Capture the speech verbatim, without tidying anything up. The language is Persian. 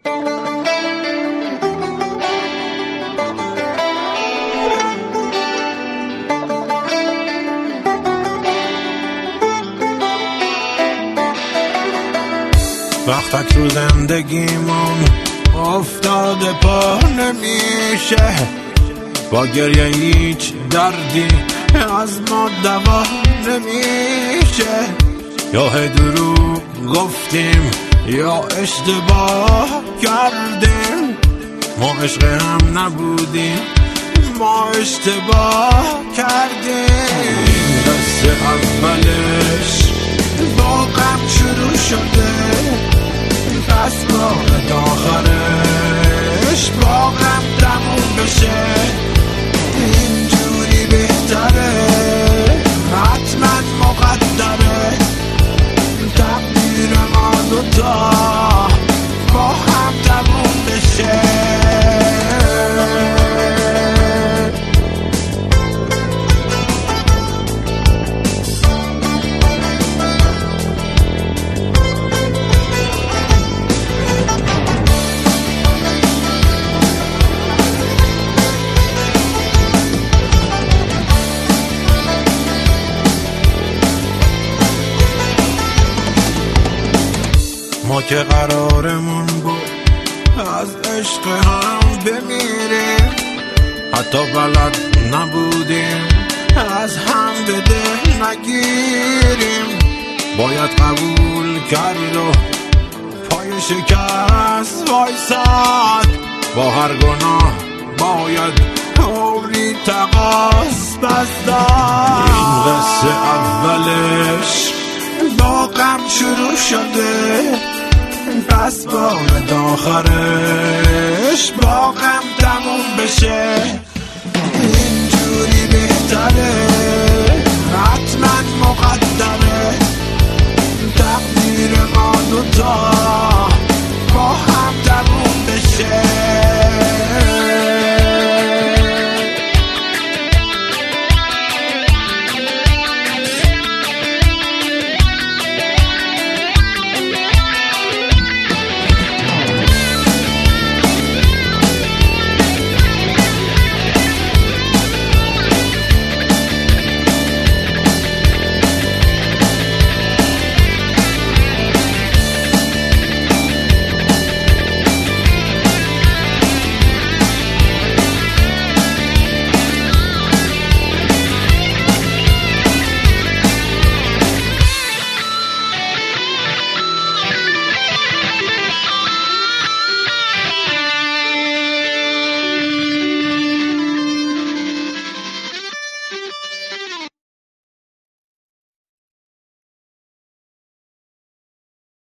وقتک رو زندگیمون افتاده پا نمیشه، با گریه هیچ دردی از ما دوا نمیشه. یا هی دروغ گفتیم یا اشتباه کردیم، ما عشق هم نبودیم ما اشتباه کردیم. این قصه اولش با غم شروع شده، پس باید آخرش با غم تموم بشه. اینجوری بهتره، حتما مقدره، تقدیر ما دوتا با هم تموم بشه. ما که قرارمون بود از عشق هم بمیریم، حتی بلد نبودیم از هم بده نگیریم. باید قبول کرد و پای شکست وایساد، با هر گناه باید عمری تقاص بس داد. این قصه اولش با غم شروع شده، پس باید آخرش با غم تموم بشه. اینجوری بهتره، حتما مقدره، تقدیر ما دوتا